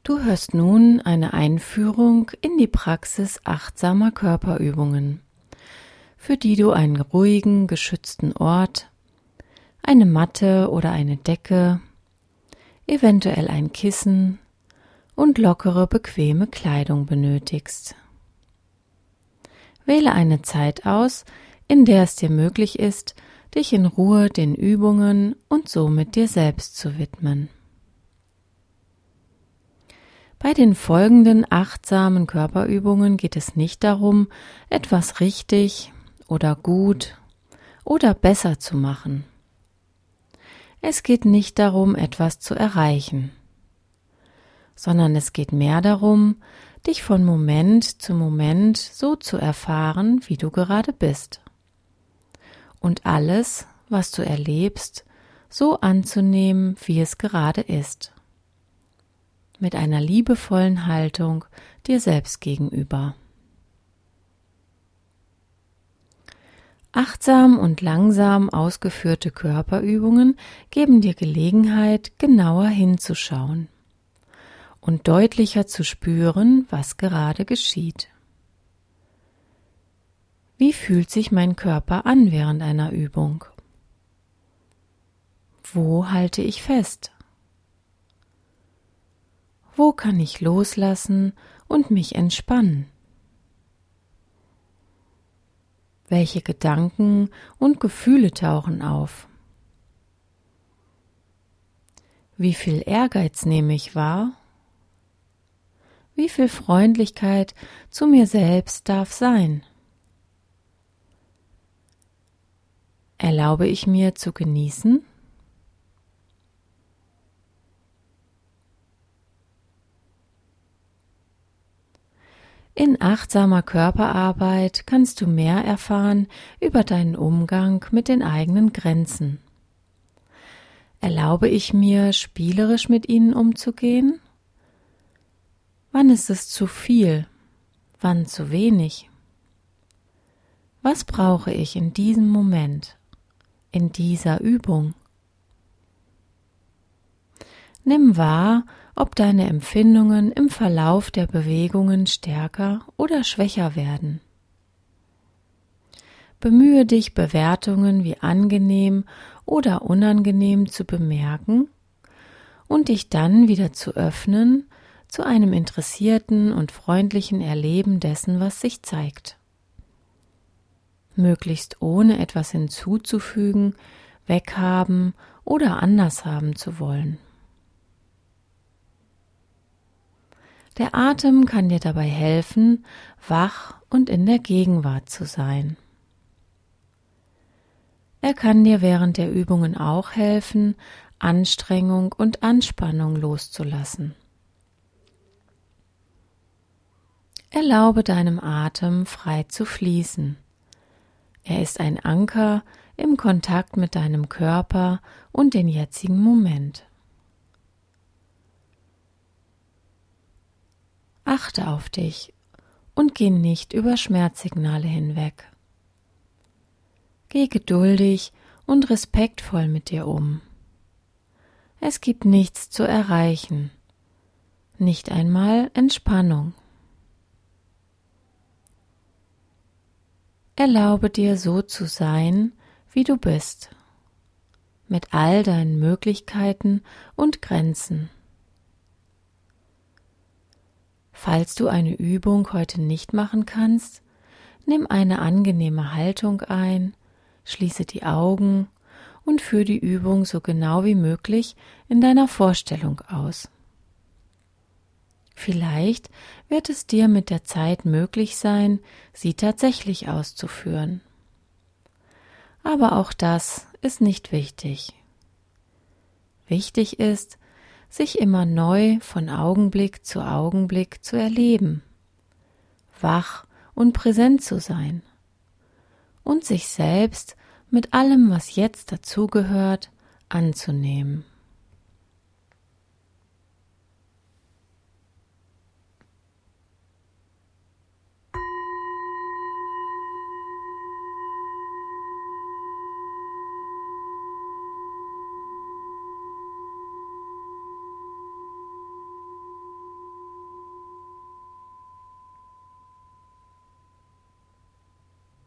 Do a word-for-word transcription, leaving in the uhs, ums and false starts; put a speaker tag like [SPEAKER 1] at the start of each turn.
[SPEAKER 1] Du hörst nun eine Einführung in die Praxis achtsamer Körperübungen, für die du einen ruhigen, geschützten Ort, eine Matte oder eine Decke, eventuell ein Kissen und lockere, bequeme Kleidung benötigst. Wähle eine Zeit aus, in der es dir möglich ist, dich in Ruhe den Übungen und somit dir selbst zu widmen. Bei den folgenden achtsamen Körperübungen geht es nicht darum, etwas richtig oder gut oder besser zu machen. Es geht nicht darum, etwas zu erreichen, sondern es geht mehr darum, dich von Moment zu Moment so zu erfahren, wie du gerade bist. Und alles, was du erlebst, so anzunehmen, wie es gerade ist. Mit einer liebevollen Haltung dir selbst gegenüber. Achtsam und langsam ausgeführte Körperübungen geben dir Gelegenheit, genauer hinzuschauen und deutlicher zu spüren, was gerade geschieht. Wie fühlt sich mein Körper an während einer Übung? Wo halte ich fest? Wo kann ich loslassen und mich entspannen? Welche Gedanken und Gefühle tauchen auf? Wie viel Ehrgeiz nehme ich wahr? Wie viel Freundlichkeit zu mir selbst darf sein? Erlaube ich mir zu genießen? In achtsamer Körperarbeit kannst du mehr erfahren über deinen Umgang mit den eigenen Grenzen. Erlaube ich mir, spielerisch mit ihnen umzugehen? Wann ist es zu viel? Wann zu wenig? Was brauche ich in diesem Moment, in dieser Übung? Nimm wahr, ob deine Empfindungen im Verlauf der Bewegungen stärker oder schwächer werden. Bemühe dich, Bewertungen wie angenehm oder unangenehm zu bemerken und dich dann wieder zu öffnen zu einem interessierten und freundlichen Erleben dessen, was sich zeigt. Möglichst ohne etwas hinzuzufügen, weghaben oder anders haben zu wollen. Der Atem kann dir dabei helfen, wach und in der Gegenwart zu sein. Er kann dir während der Übungen auch helfen, Anstrengung und Anspannung loszulassen. Erlaube deinem Atem frei zu fließen. Er ist ein Anker im Kontakt mit deinem Körper und den jetzigen Moment. Achte auf dich und geh nicht über Schmerzsignale hinweg. Geh geduldig und respektvoll mit dir um. Es gibt nichts zu erreichen, nicht einmal Entspannung. Erlaube dir, so zu sein, wie du bist, mit all deinen Möglichkeiten und Grenzen. Falls du eine Übung heute nicht machen kannst, nimm eine angenehme Haltung ein, schließe die Augen und führe die Übung so genau wie möglich in deiner Vorstellung aus. Vielleicht wird es dir mit der Zeit möglich sein, sie tatsächlich auszuführen. Aber auch das ist nicht wichtig. Wichtig ist, sich immer neu von Augenblick zu Augenblick zu erleben, wach und präsent zu sein und sich selbst mit allem, was jetzt dazugehört, anzunehmen.